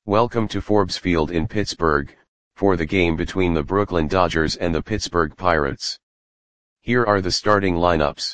Welcome to Forbes Field in Pittsburgh, for the game between the Brooklyn Dodgers and the Pittsburgh Pirates. Here are the starting lineups.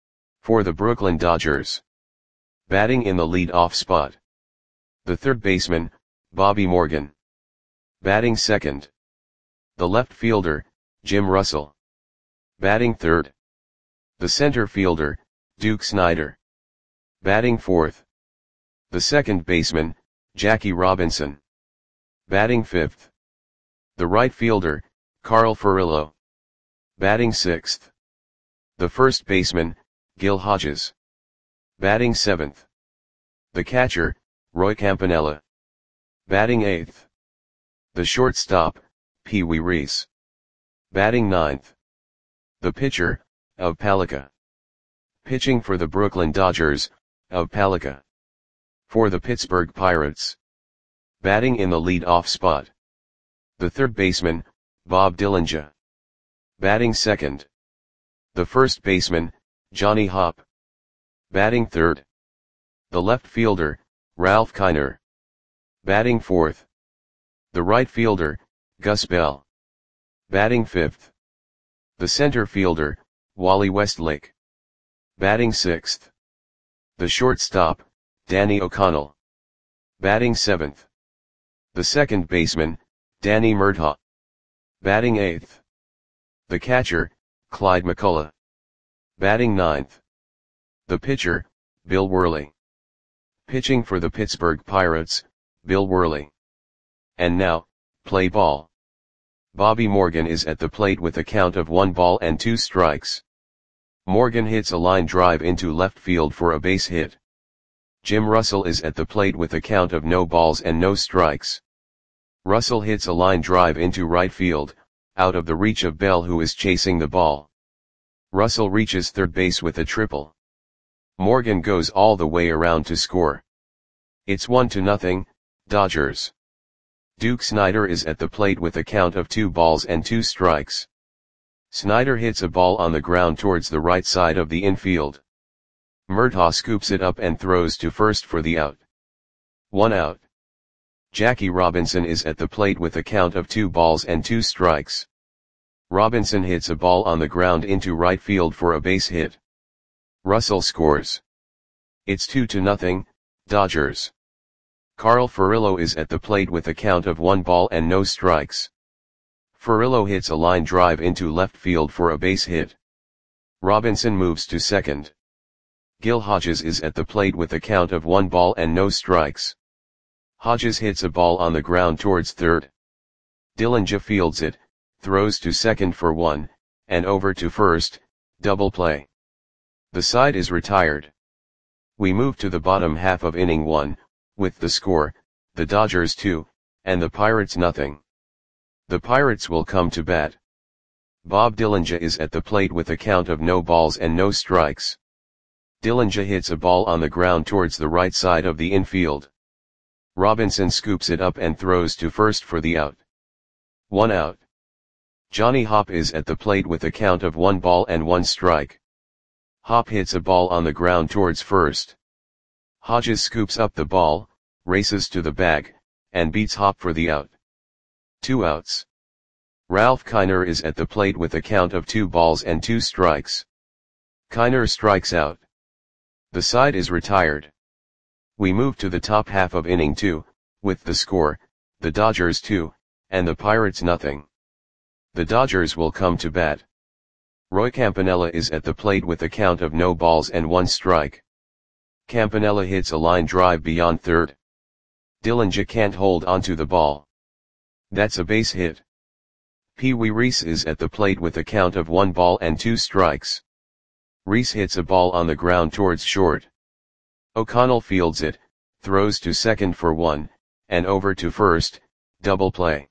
For the Brooklyn Dodgers. Batting in the lead-off spot. The third baseman, Bobby Morgan. Batting second. The left fielder, Jim Russell. Batting third. The center fielder, Duke Snider. Batting fourth. The second baseman, Jackie Robinson. Batting fifth. The right fielder, Carl Furillo. Batting sixth. The first baseman, Gil Hodges. Batting seventh. The catcher, Roy Campanella. Batting eighth. The shortstop, Pee Wee Reese. Batting ninth. The pitcher, Ove Palika. Pitching for the Brooklyn Dodgers, Ove Palika. For the Pittsburgh Pirates. Batting in the lead-off spot. The third baseman, Bob Dillinger. Batting second. The first baseman, Johnny Hopp. Batting third. The left fielder, Ralph Kiner. Batting fourth. The right fielder, Gus Bell. Batting fifth. The center fielder, Wally Westlake. Batting sixth. The shortstop, Danny O'Connell. Batting seventh. The second baseman, Danny Murtaugh. Batting eighth. The catcher, Clyde McCullough. Batting ninth. The pitcher, Bill Worley. Pitching for the Pittsburgh Pirates, Bill Worley. And now, play ball. Bobby Morgan is at the plate with a count of 1 ball and 2 strikes. Morgan hits a line drive into left field for a base hit. Jim Russell is at the plate with a count of no balls and no strikes. Russell hits a line drive into right field, out of the reach of Bell, who is chasing the ball. Russell reaches third base with a triple. Morgan goes all the way around to score. It's 1-0, Dodgers. Duke Snider is at the plate with a count of 2 balls and 2 strikes. Snider hits a ball on the ground towards the right side of the infield. Murtaugh scoops it up and throws to first for the out. 1 out. Jackie Robinson is at the plate with a count of 2 balls and 2 strikes. Robinson hits a ball on the ground into right field for a base hit. Russell scores. It's 2-0, Dodgers. Carl Furillo is at the plate with a count of 1 ball and no strikes. Furillo hits a line drive into left field for a base hit. Robinson moves to second. Gil Hodges is at the plate with a count of 1 ball and no strikes. Hodges hits a ball on the ground towards third. Dillinger fields it, throws to second for 1, and over to first, double play. The side is retired. We move to the bottom half of inning 1, with the score, the Dodgers 2, and the Pirates nothing. The Pirates will come to bat. Bob Dillinger is at the plate with a count of no balls and no strikes. Dillinger hits a ball on the ground towards the right side of the infield. Robinson scoops it up and throws to first for the out. 1 out. Johnny Hopp is at the plate with a count of 1 ball and 1 strike. Hopp hits a ball on the ground towards first. Hodges scoops up the ball, races to the bag, and beats Hopp for the out. 2 outs. Ralph Kiner is at the plate with a count of 2 balls and 2 strikes. Kiner strikes out. The side is retired. We move to the top half of inning 2, with the score, the Dodgers 2, and the Pirates nothing. The Dodgers will come to bat. Roy Campanella is at the plate with a count of no balls and 1 strike. Campanella hits a line drive beyond third. Dillinger can't hold onto the ball. That's a base hit. Pee Wee Reese is at the plate with a count of 1 ball and 2 strikes. Reese hits a ball on the ground towards short. O'Connell fields it, throws to second for 1, and over to first, double play.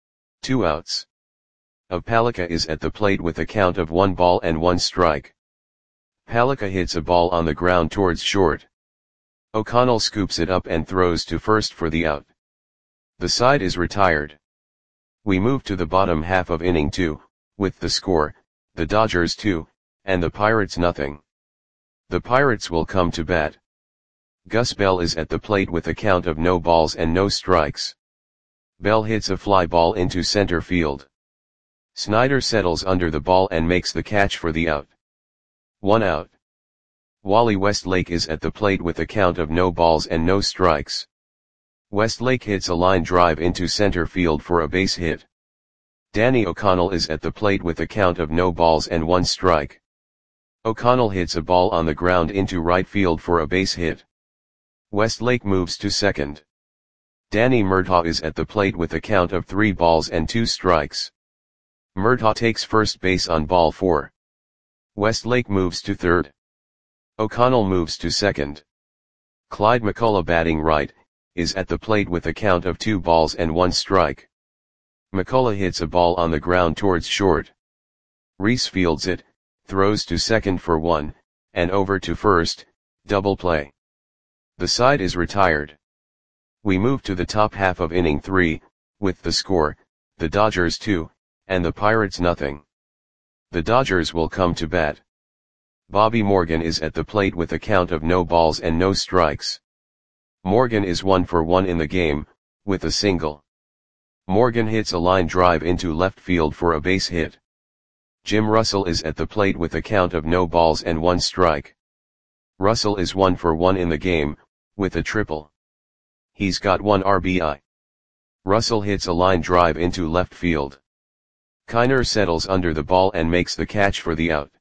2 outs. Ove Palika is at the plate with a count of 1 ball and 1 strike. Palika hits a ball on the ground towards short. O'Connell scoops it up and throws to first for the out. The side is retired. We move to the bottom half of inning 2, with the score, the Dodgers 2, and the Pirates nothing. The Pirates will come to bat. Gus Bell is at the plate with a count of no balls and no strikes. Bell hits a fly ball into center field. Snyder settles under the ball and makes the catch for the out. 1 out. Wally Westlake is at the plate with a count of no balls and no strikes. Westlake hits a line drive into center field for a base hit. Danny O'Connell is at the plate with a count of no balls and 1 strike. O'Connell hits a ball on the ground into right field for a base hit. Westlake moves to second. Danny Murtaugh is at the plate with a count of 3 balls and 2 strikes. Murtaugh takes first base on ball 4. Westlake moves to third. O'Connell moves to second. Clyde McCullough, batting right, is at the plate with a count of 2 balls and 1 strike. McCullough hits a ball on the ground towards short. Reese fields it, throws to second for 1, and over to first, double play. The side is retired. We move to the top half of inning 3, with the score, the Dodgers 2, and the Pirates nothing. The Dodgers will come to bat. Bobby Morgan is at the plate with a count of no balls and no strikes. Morgan is 1 for 1 in the game, with a single. Morgan hits a line drive into left field for a base hit. Jim Russell is at the plate with a count of no balls and 1 strike. Russell is 1 for 1 in the game, with a triple. He's got 1 RBI. Russell hits a line drive into left field. Kiner settles under the ball and makes the catch for the out.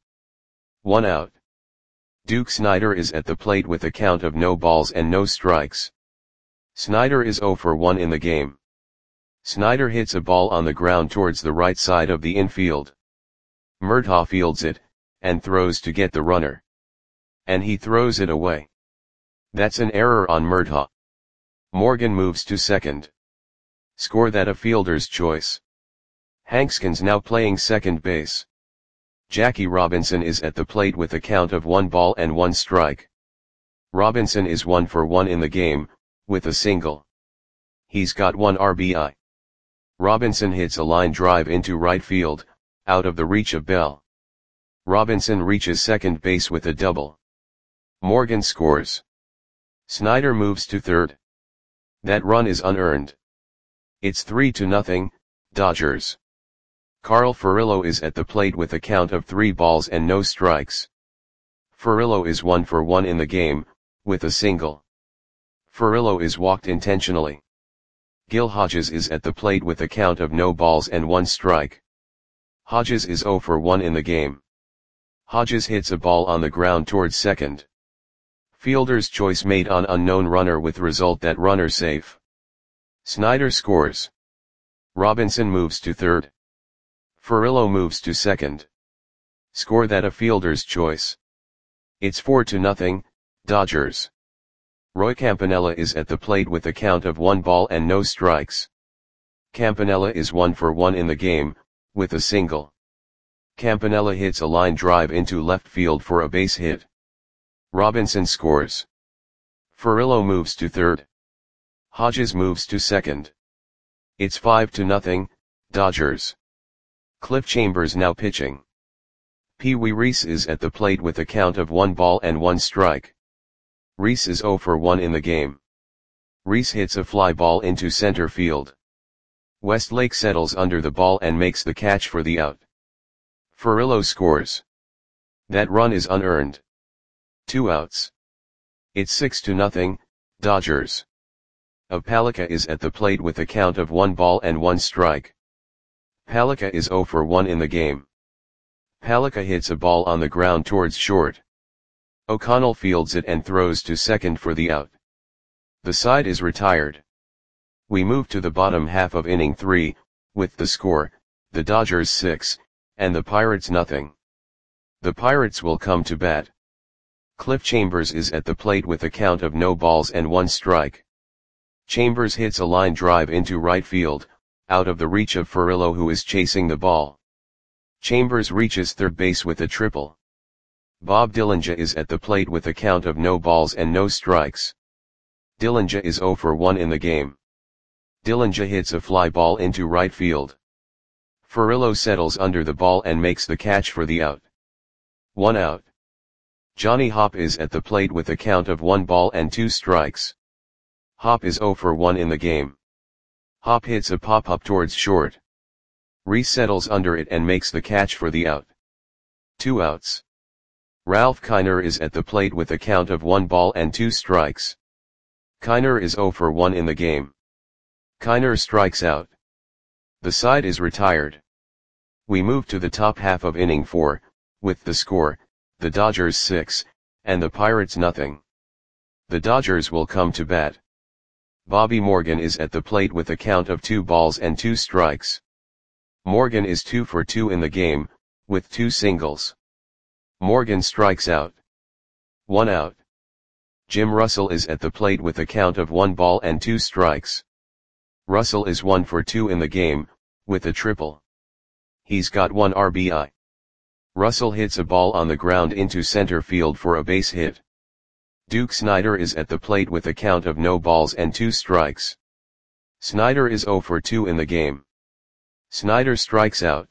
1 out. Duke Snider is at the plate with a count of no balls and no strikes. Snider is 0 for 1 in the game. Snider hits a ball on the ground towards the right side of the infield. Murtaugh fields it, and throws to get the runner. And he throws it away. That's an error on Murtaugh. Morgan moves to second. Score that a fielder's choice. Hankskin's now playing second base. Jackie Robinson is at the plate with a count of 1 ball and 1 strike. Robinson is 1 for 1 in the game, with a single. He's got 1 RBI. Robinson hits a line drive into right field, out of the reach of Bell. Robinson reaches second base with a double. Morgan scores. Snider moves to third. That run is unearned. It's 3-0, Dodgers. Carl Furillo is at the plate with a count of 3 balls and no strikes. Furillo is 1 for 1 in the game, with a single. Furillo is walked intentionally. Gil Hodges is at the plate with a count of no balls and 1 strike. Hodges is 0 for 1 in the game. Hodges hits a ball on the ground towards second. Fielder's choice made on unknown runner with result that runner safe. Snider scores. Robinson moves to third. Furillo moves to second. Score that a fielder's choice. It's 4-0, Dodgers. Roy Campanella is at the plate with a count of 1 ball and no strikes. Campanella is 1 for 1 in the game, with a single. Campanella hits a line drive into left field for a base hit. Robinson scores. Furillo moves to third. Hodges moves to second. It's 5-0, Dodgers. Cliff Chambers now pitching. Pee Wee Reese is at the plate with a count of 1 ball and 1 strike. Reese is 0 for 1 in the game. Reese hits a fly ball into center field. Westlake settles under the ball and makes the catch for the out. Furillo scores. That run is unearned. 2 outs. It's 6-0, Dodgers. Palika is at the plate with a count of 1 ball and 1 strike. Palika is 0 for 1 in the game. Palika hits a ball on the ground towards short. O'Connell fields it and throws to second for the out. The side is retired. We move to the bottom half of inning 3, with the score, the Dodgers 6, and the Pirates nothing. The Pirates will come to bat. Cliff Chambers is at the plate with a count of no balls and 1 strike. Chambers hits a line drive into right field, out of the reach of Furillo, who is chasing the ball. Chambers reaches third base with a triple. Bob Dillinger is at the plate with a count of no balls and no strikes. Dillinger is 0 for 1 in the game. Dillinger hits a fly ball into right field. Furillo settles under the ball and makes the catch for the out. 1 out. Johnny Hopp is at the plate with a count of 1 ball and 2 strikes. Hopp is 0 for 1 in the game. Hopp hits a pop-up towards short. Reese settles under it and makes the catch for the out. 2 outs. Ralph Kiner is at the plate with a count of 1 ball and 2 strikes. Kiner is 0 for 1 in the game. Kiner strikes out. The side is retired. We move to the top half of inning 4, with the score, the Dodgers 6, and the Pirates nothing. The Dodgers will come to bat. Bobby Morgan is at the plate with a count of 2 balls and 2 strikes. Morgan is 2 for 2 in the game, with 2 singles. Morgan strikes out. 1 out. Jim Russell is at the plate with a count of 1 ball and 2 strikes. Russell is 1 for 2 in the game, with a triple. He's got 1 RBI. Russell hits a ball on the ground into center field for a base hit. Duke Snider is at the plate with a count of no balls and 2 strikes. Snider is 0 for 2 in the game. Snider strikes out.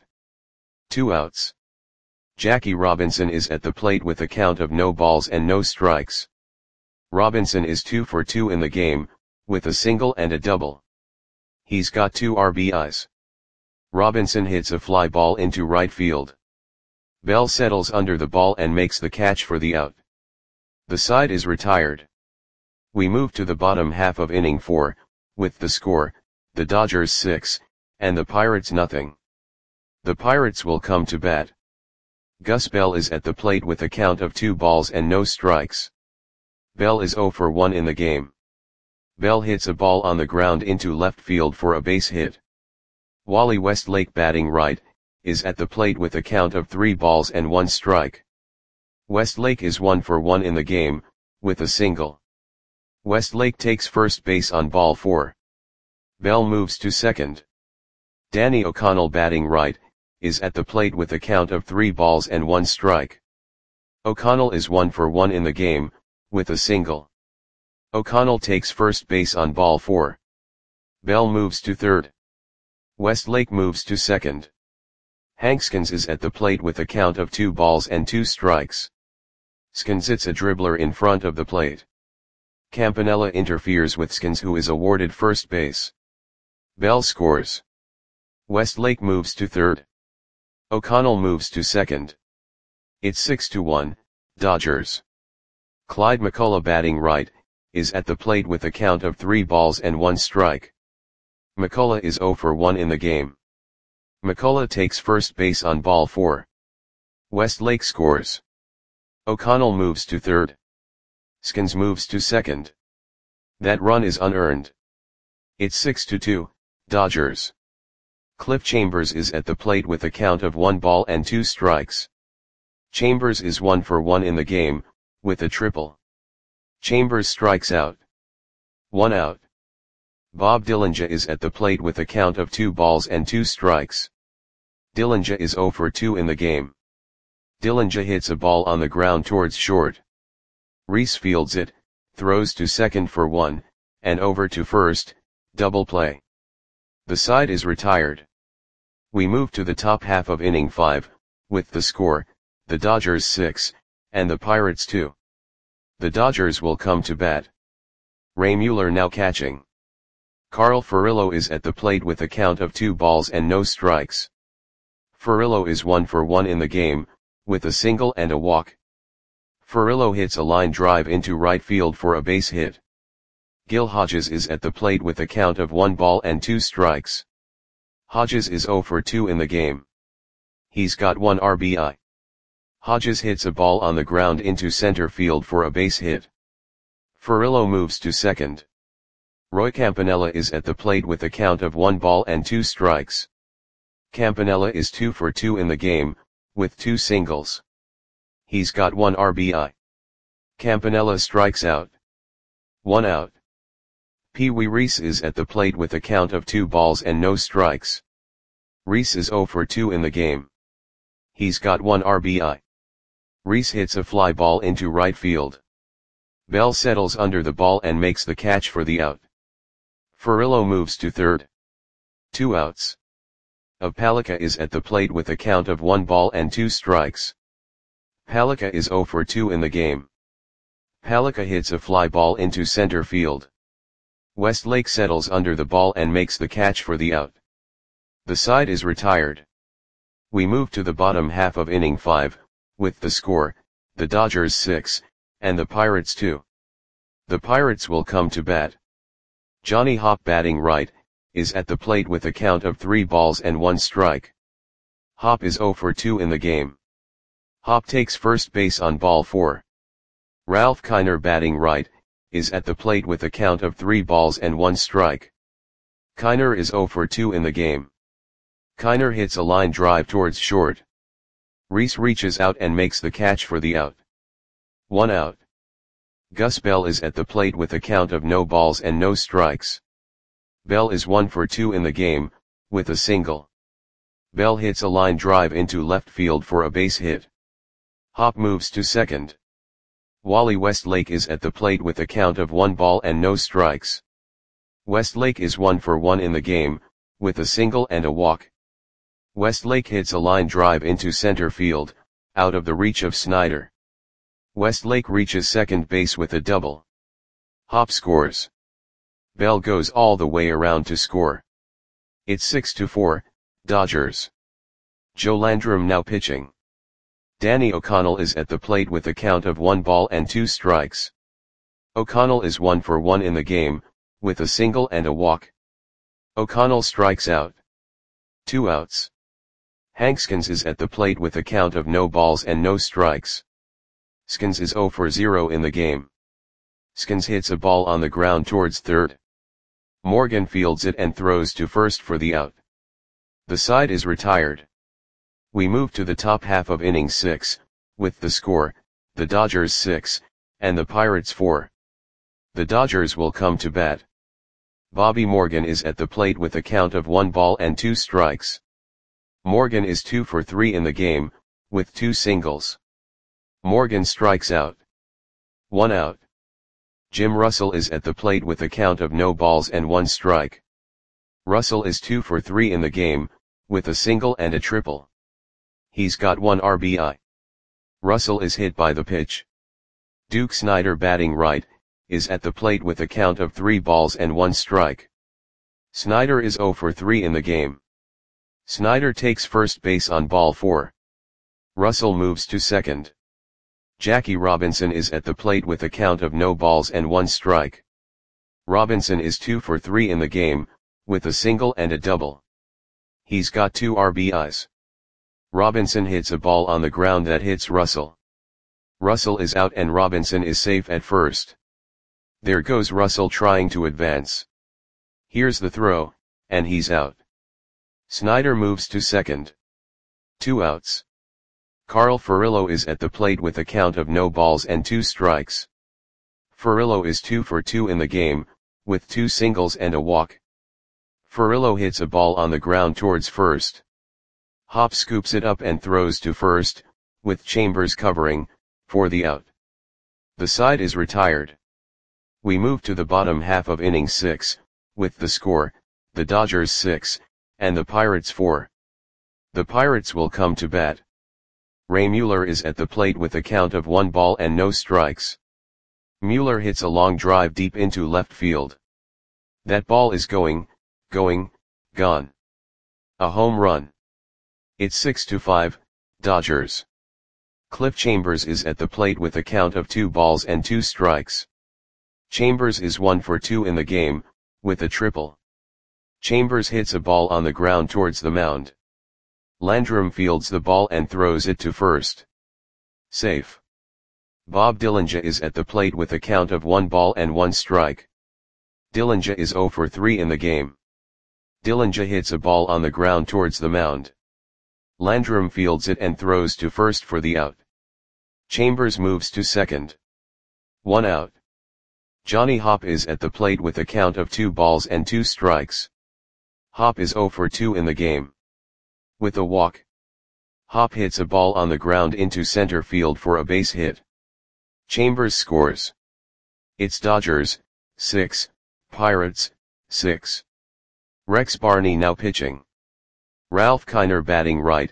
2 outs. Jackie Robinson is at the plate with a count of no balls and no strikes. Robinson is 2 for 2 in the game, with a single and a double. He's got 2 RBIs. Robinson hits a fly ball into right field. Bell settles under the ball and makes the catch for the out. The side is retired. We move to the bottom half of inning 4, with the score, the Dodgers 6, and the Pirates nothing. The Pirates will come to bat. Gus Bell is at the plate with a count of 2 balls and no strikes. Bell is 0 for 1 in the game. Bell hits a ball on the ground into left field for a base hit. Wally Westlake, batting right, is at the plate with a count of 3 balls and 1 strike. Westlake is 1 for 1 in the game, with a single. Westlake takes first base on ball 4. Bell moves to second. Danny O'Connell, batting right, is at the plate with a count of 3 balls and 1 strike. O'Connell is 1 for 1 in the game, with a single. O'Connell takes first base on ball 4. Bell moves to third. Westlake moves to second. Hank Skins is at the plate with a count of 2 balls and 2 strikes. Skins hits a dribbler in front of the plate. Campanella interferes with Skins, who is awarded first base. Bell scores. Westlake moves to third. O'Connell moves to second. It's 6-1, Dodgers. Clyde McCullough, batting right, is at the plate with a count of 3 balls and 1 strike. McCullough is 0 for 1 in the game. McCullough takes first base on ball 4. Westlake scores. O'Connell moves to third. Skins moves to second. That run is unearned. It's 6-2, Dodgers. Cliff Chambers is at the plate with a count of 1 ball and 2 strikes. Chambers is 1 for 1 in the game, with a triple. Chambers strikes out. 1 out. Bob Dillinger is at the plate with a count of 2 balls and 2 strikes. Dillinger is 0 for 2 in the game. Dillinger hits a ball on the ground towards short. Reese fields it, throws to second for 1, and over to first, double play. The side is retired. We move to the top half of inning 5, with the score, the Dodgers 6, and the Pirates 2. The Dodgers will come to bat. Ray Mueller now catching. Carl Furillo is at the plate with a count of 2 balls and no strikes. Furillo is 1 for 1 in the game, with a single and a walk. Furillo hits a line drive into right field for a base hit. Gil Hodges is at the plate with a count of 1 ball and 2 strikes. Hodges is 0 for 2 in the game. He's got 1 RBI. Hodges hits a ball on the ground into center field for a base hit. Furillo moves to second. Roy Campanella is at the plate with a count of 1 ball and 2 strikes. Campanella is 2 for 2 in the game, with 2 singles. He's got 1 RBI. Campanella strikes out. 1 out. Pee Wee Reese is at the plate with a count of 2 balls and no strikes. Reese is 0 for 2 in the game. He's got 1 RBI. Reese hits a fly ball into right field. Bell settles under the ball and makes the catch for the out. Furillo moves to third. 2 outs. Palika is at the plate with a count of 1 ball and 2 strikes. Palika is 0 for 2 in the game. Palika hits a fly ball into center field. Westlake settles under the ball and makes the catch for the out. The side is retired. We move to the bottom half of inning 5, with the score, the Dodgers 6, and the Pirates 2. The Pirates will come to bat. Johnny Hopp, batting right, is at the plate with a count of 3 balls and 1 strike. Hopp is 0 for 2 in the game. Hopp takes first base on ball 4. Ralph Kiner, batting right, is at the plate with a count of 3 balls and 1 strike. Kiner is 0 for 2 in the game. Kiner hits a line drive towards short. Reese reaches out and makes the catch for the out. 1 out. Gus Bell is at the plate with a count of no balls and no strikes. Bell is 1 for 2 in the game, with a single. Bell hits a line drive into left field for a base hit. Hopp moves to second. Wally Westlake is at the plate with a count of 1 ball and no strikes. Westlake is 1 for 1 in the game, with a single and a walk. Westlake hits a line drive into center field, out of the reach of Snyder. Westlake reaches second base with a double. Hopp scores. Bell goes all the way around to score. It's 6-4, Dodgers. Joe Landrum now pitching. Danny O'Connell is at the plate with a count of 1 ball and 2 strikes. O'Connell is 1 for 1 in the game, with a single and a walk. O'Connell strikes out. 2 outs. Hank Skins is at the plate with a count of no balls and no strikes. Skins is 0 for 0 in the game. Skins hits a ball on the ground towards third. Morgan fields it and throws to first for the out. The side is retired. We move to the top half of inning 6, with the score, the Dodgers 6, and the Pirates 4. The Dodgers will come to bat. Bobby Morgan is at the plate with a count of 1 ball and 2 strikes. Morgan is 2 for 3 in the game, with 2 singles. Morgan strikes out. 1 out. Jim Russell is at the plate with a count of no balls and 1 strike. Russell is 2 for 3 in the game, with a single and a triple. He's got 1 RBI. Russell is hit by the pitch. Duke Snyder, batting right, is at the plate with a count of 3 balls and 1 strike. Snyder is 0 for 3 in the game. Snyder takes first base on ball 4. Russell moves to second. Jackie Robinson is at the plate with a count of no balls and 1 strike. Robinson is 2 for 3 in the game, with a single and a double. He's got 2 RBIs. Robinson hits a ball on the ground that hits Russell. Russell is out and Robinson is safe at first. There goes Russell trying to advance. Here's the throw, and he's out. Snyder moves to second. 2 outs. Carl Furillo is at the plate with a count of no balls and 2 strikes. Furillo is 2 for 2 in the game, with 2 singles and a walk. Furillo hits a ball on the ground towards first. Hopp scoops it up and throws to first, with Chambers covering, for the out. The side is retired. We move to the bottom half of inning 6, with the score, the Dodgers 6, and the Pirates 4. The Pirates will come to bat. Ray Mueller is at the plate with a count of 1 ball and no strikes. Mueller hits a long drive deep into left field. That ball is gone. A home run. It's 6-5, Dodgers. Cliff Chambers is at the plate with a count of 2 balls and 2 strikes. Chambers is 1 for 2 in the game, with a triple. Chambers hits a ball on the ground towards the mound. Landrum fields the ball and throws it to first. Safe. Bob Dillinger is at the plate with a count of 1 ball and 1 strike. Dillinger is 0 for 3 in the game. Dillinger hits a ball on the ground towards the mound. Landrum fields it and throws to first for the out. Chambers moves to second. 1 out. Johnny Hopp is at the plate with a count of 2 balls and 2 strikes. Hopp is 0 for 2 in the game. With a walk. Hopp hits a ball on the ground into center field for a base hit. Chambers scores. It's Dodgers, 6, Pirates, 6. Rex Barney now pitching. Ralph Kiner, batting right,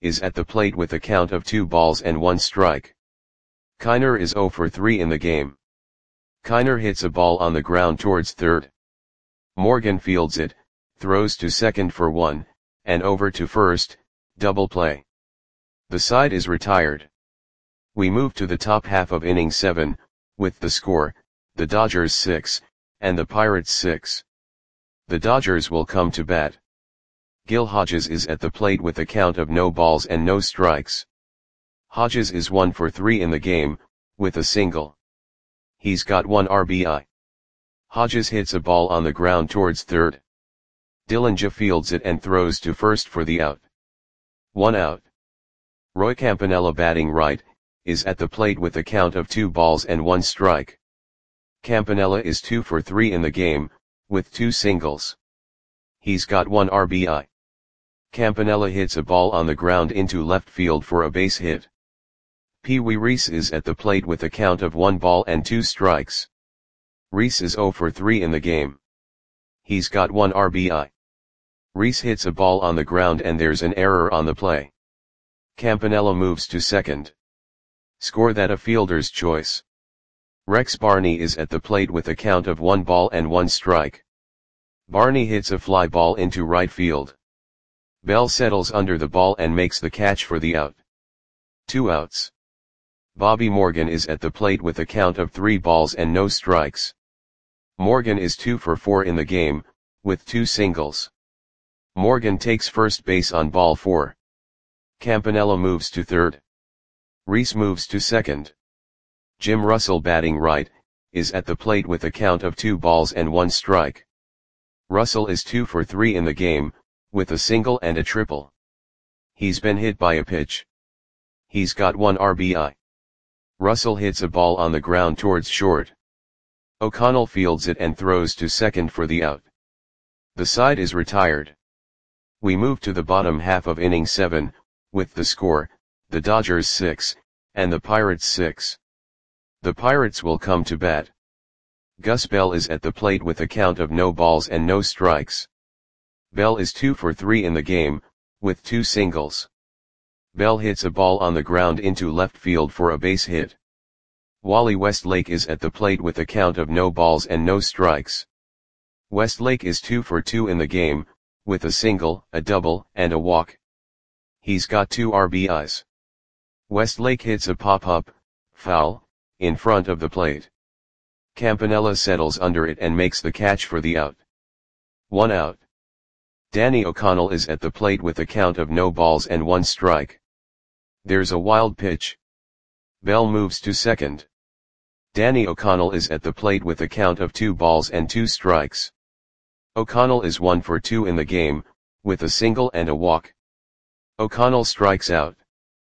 is at the plate with a count of 2 balls and 1 strike. Kiner is 0 for 3 in the game. Kiner hits a ball on the ground towards third. Morgan fields it, throws to second for 1, and over to first, double play. The side is retired. We move to the top half of inning 7, with the score, the Dodgers 6, and the Pirates 6. The Dodgers will come to bat. Gil Hodges is at the plate with a count of no balls and no strikes. Hodges is 1 for 3 in the game, with a single. He's got 1 RBI. Hodges hits a ball on the ground towards third. Dillinger fields it and throws to first for the out. 1 out. Roy Campanella, batting right, is at the plate with a count of 2 balls and 1 strike. Campanella is 2 for 3 in the game, with 2 singles. He's got 1 RBI. Campanella hits a ball on the ground into left field for a base hit. Pee Wee Reese is at the plate with a count of 1 ball and 2 strikes. Reese is 0 for 3 in the game. He's got 1 RBI. Reese hits a ball on the ground and there's an error on the play. Campanella moves to second. Score that a fielder's choice. Rex Barney is at the plate with a count of 1 ball and 1 strike. Barney hits a fly ball into right field. Bell settles under the ball and makes the catch for the out. 2 outs. Bobby Morgan is at the plate with a count of 3 balls and no strikes. Morgan is 2 for 4 in the game, with 2 singles. Morgan takes first base on ball 4. Campanella moves to third. Reese moves to second. Jim Russell, batting right, is at the plate with a count of 2 balls and 1 strike. Russell is 2 for 3 in the game, with a single and a triple. He's been hit by a pitch. He's got 1 RBI. Russell hits a ball on the ground towards short. O'Connell fields it and throws to second for the out. The side is retired. We move to the bottom half of inning 7, with the score, the Dodgers 6, and the Pirates 6. The Pirates will come to bat. Gus Bell is at the plate with a count of no balls and no strikes. Bell is 2 for 3 in the game, with 2 singles. Bell hits a ball on the ground into left field for a base hit. Wally Westlake is at the plate with a count of no balls and no strikes. Westlake is 2 for 2 in the game, with a single, a double, and a walk. He's got 2 RBIs. Westlake hits a pop-up, foul, in front of the plate. Campanella settles under it and makes the catch for the out. 1 out. Danny O'Connell is at the plate with a count of no balls and 1 strike. There's a wild pitch. Bell moves to second. Danny O'Connell is at the plate with a count of 2 balls and 2 strikes. O'Connell is 1 for 2 in the game, with a single and a walk. O'Connell strikes out.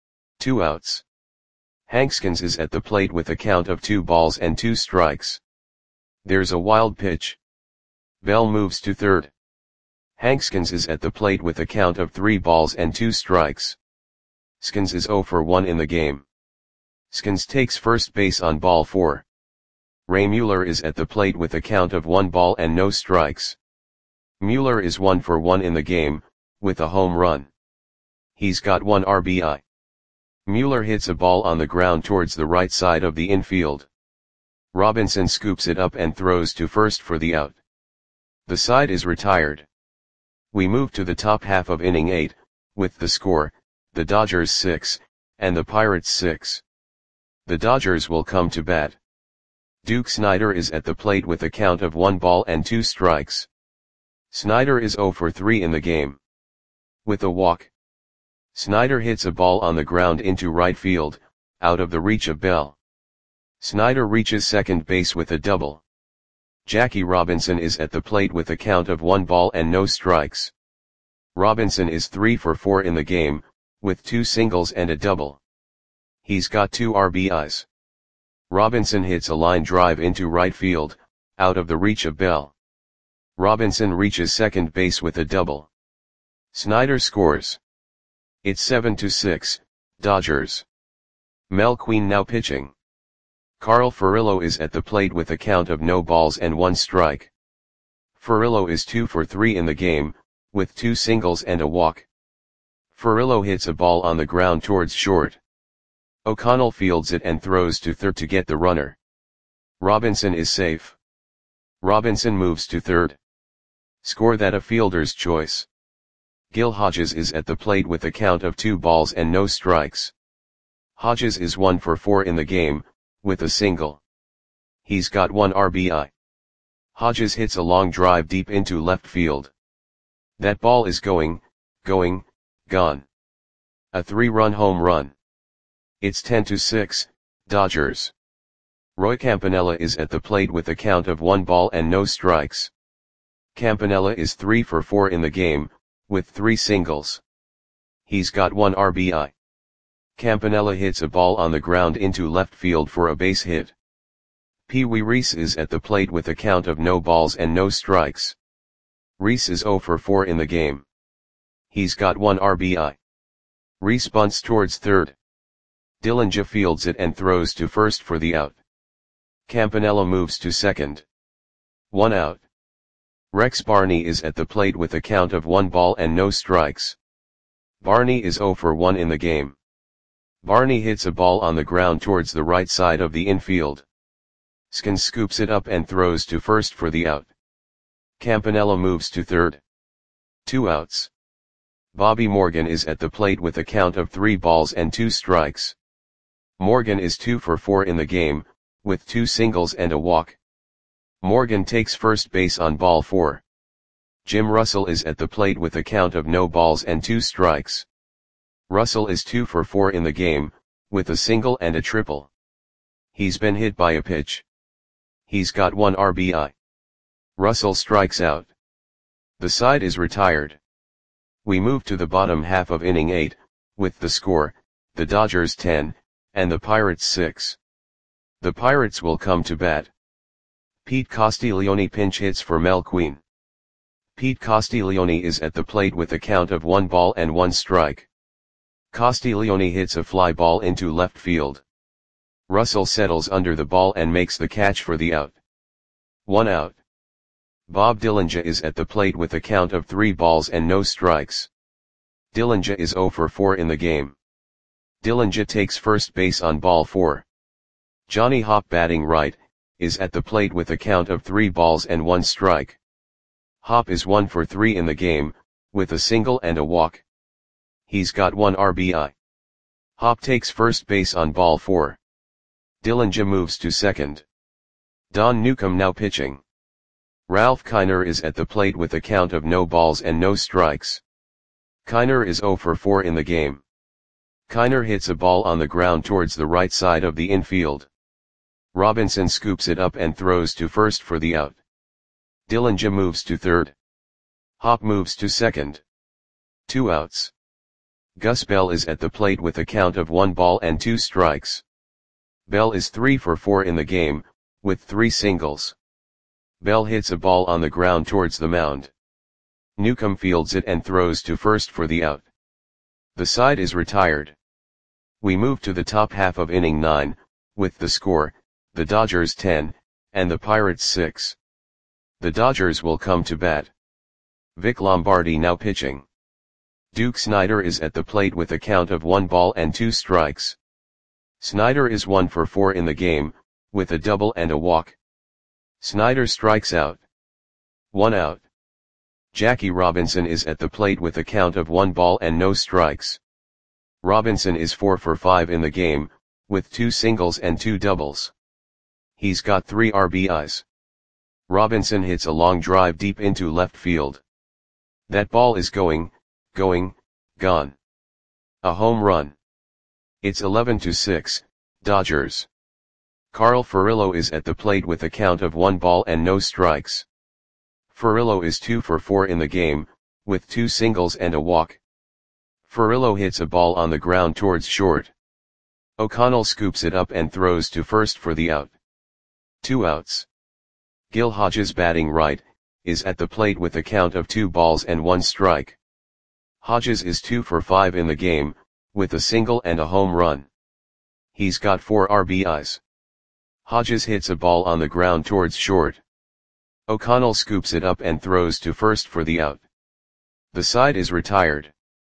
2 outs. Hankskins is at the plate with a count of 2 balls and 2 strikes. There's a wild pitch. Bell moves to third. Hankskins is at the plate with a count of 3 balls and 2 strikes. Skins is 0 for 1 in the game. Skins takes first base on ball 4. Ray Mueller is at the plate with a count of 1 ball and no strikes. Mueller is 1 for 1 in the game, with a home run. He's got 1 RBI. Mueller hits a ball on the ground towards the right side of the infield. Robinson scoops it up and throws to first for the out. The side is retired. We move to the top half of inning 8, with the score, the Dodgers 6, and the Pirates 6. The Dodgers will come to bat. Duke Snider is at the plate with a count of 1 ball and 2 strikes. Snider is 0 for 3 in the game. With a walk. Snider hits a ball on the ground into right field, out of the reach of Bell. Snider reaches second base with a double. Jackie Robinson is at the plate with a count of 1 ball and no strikes. Robinson is 3 for 4 in the game, with 2 singles and a double. He's got 2 RBIs. Robinson hits a line drive into right field, out of the reach of Bell. Robinson reaches second base with a double. Snider scores. It's 7-6, Dodgers. Mel Queen now pitching. Carl Furillo is at the plate with a count of no balls and 1 strike. Furillo is 2 for 3 in the game, with 2 singles and a walk. Furillo hits a ball on the ground towards short. O'Connell fields it and throws to third to get the runner. Robinson is safe. Robinson moves to third. Score that a fielder's choice. Gil Hodges is at the plate with a count of 2 balls and no strikes. Hodges is 1 for 4 in the game, with a single. He's got 1 RBI. Hodges hits a long drive deep into left field. That ball is going, gone. A 3-run home run. It's 10-6, Dodgers. Roy Campanella is at the plate with a count of 1 ball and no strikes. Campanella is 3 for 4 in the game, with 3 singles. He's got 1 RBI. Campanella hits a ball on the ground into left field for a base hit. Pee Wee Reese is at the plate with a count of no balls and no strikes. Reese is 0 for 4 in the game. He's got 1 RBI. Reese bunts towards third. Dillinger fields it and throws to first for the out. Campanella moves to second. 1 out. Rex Barney is at the plate with a count of 1 ball and no strikes. Barney is 0 for 1 in the game. Barney hits a ball on the ground towards the right side of the infield. Skins scoops it up and throws to first for the out. Campanella moves to third. 2 outs. Bobby Morgan is at the plate with a count of 3 balls and 2 strikes. Morgan is 2 for 4 in the game, with 2 singles and a walk. Morgan takes first base on ball 4. Jim Russell is at the plate with a count of no balls and 2 strikes. Russell is 2 for 4 in the game, with a single and a triple. He's been hit by a pitch. He's got 1 RBI. Russell strikes out. The side is retired. We move to the bottom half of inning 8, with the score, the Dodgers 10, and the Pirates 6. The Pirates will come to bat. Pete Castiglione pinch hits for Mel Queen. Pete Castiglione is at the plate with a count of 1 ball and 1 strike. Castiglione hits a fly ball into left field. Russell settles under the ball and makes the catch for the out. 1 out. Bob Dillinger is at the plate with a count of 3 balls and no strikes. Dillinger is 0 for 4 in the game. Dillinger takes first base on ball 4. Johnny Hopp batting right, is at the plate with a count of 3 balls and 1 strike. Hopp is 1 for 3 in the game, with a single and a walk. He's got 1 RBI. Hopp takes first base on ball 4. Dillinger moves to second. Don Newcombe now pitching. Ralph Kiner is at the plate with a count of no balls and no strikes. Kiner is 0 for 4 in the game. Kiner hits a ball on the ground towards the right side of the infield. Robinson scoops it up and throws to first for the out. Dillinger moves to third. Hopp moves to second. 2 outs. Gus Bell is at the plate with a count of 1 ball and 2 strikes. Bell is 3 for 4 in the game, with 3 singles. Bell hits a ball on the ground towards the mound. Newcombe fields it and throws to first for the out. The side is retired. We move to the top half of inning 9, with the score, the Dodgers 10, and the Pirates 6. The Dodgers will come to bat. Vic Lombardi now pitching. Duke Snider is at the plate with a count of 1 ball and 2 strikes. Snider is 1 for 4 in the game, with a double and a walk. Snider strikes out. 1 out. Jackie Robinson is at the plate with a count of 1 ball and no strikes. Robinson is 4 for 5 in the game, with 2 singles and 2 doubles. He's got 3 RBIs. Robinson hits a long drive deep into left field. That ball is going, gone. A home run. It's 11-6, Dodgers. Carl Furillo is at the plate with a count of 1 ball and no strikes. Furillo is 2 for 4 in the game, with 2 singles and a walk. Furillo hits a ball on the ground towards short. O'Connell scoops it up and throws to first for the out. 2 outs. Gil Hodges batting right, is at the plate with a count of 2 balls and 1 strike. Hodges is 2 for 5 in the game, with a single and a home run. He's got 4 RBIs. Hodges hits a ball on the ground towards short. O'Connell scoops it up and throws to first for the out. The side is retired.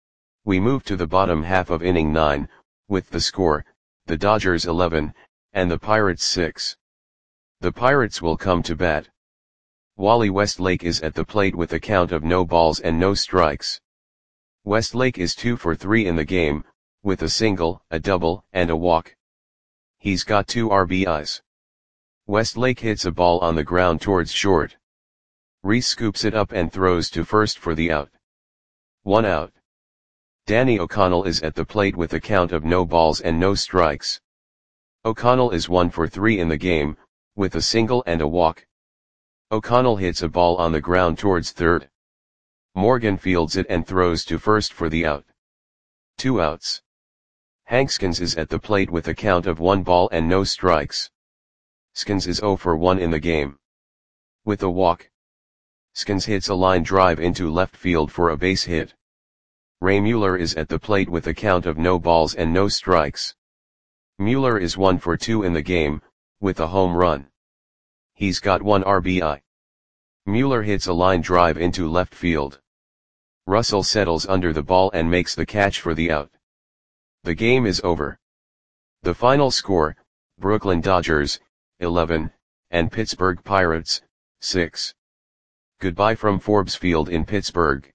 We move to the bottom half of inning 9, with the score, the Dodgers 11, and the Pirates 6. The Pirates will come to bat. Wally Westlake is at the plate with a count of no balls and no strikes. Westlake is 2 for 3 in the game, with a single, a double, and a walk. He's got 2 RBIs. Westlake hits a ball on the ground towards short. Reese scoops it up and throws to first for the out. 1 out. Danny O'Connell is at the plate with a count of no balls and no strikes. O'Connell is 1 for 3 in the game, with a single and a walk. O'Connell hits a ball on the ground towards third. Morgan fields it and throws to first for the out. 2 outs. Hank Skins is at the plate with a count of 1 ball and no strikes. Skins is 0 for 1 in the game. With a walk. Skins hits a line drive into left field for a base hit. Ray Mueller is at the plate with a count of no balls and no strikes. Mueller is 1 for 2 in the game, with a home run. He's got 1 RBI. Mueller hits a line drive into left field. Russell settles under the ball and makes the catch for the out. The game is over. The final score, Brooklyn Dodgers, 11, and Pittsburgh Pirates, 6. Goodbye from Forbes Field in Pittsburgh.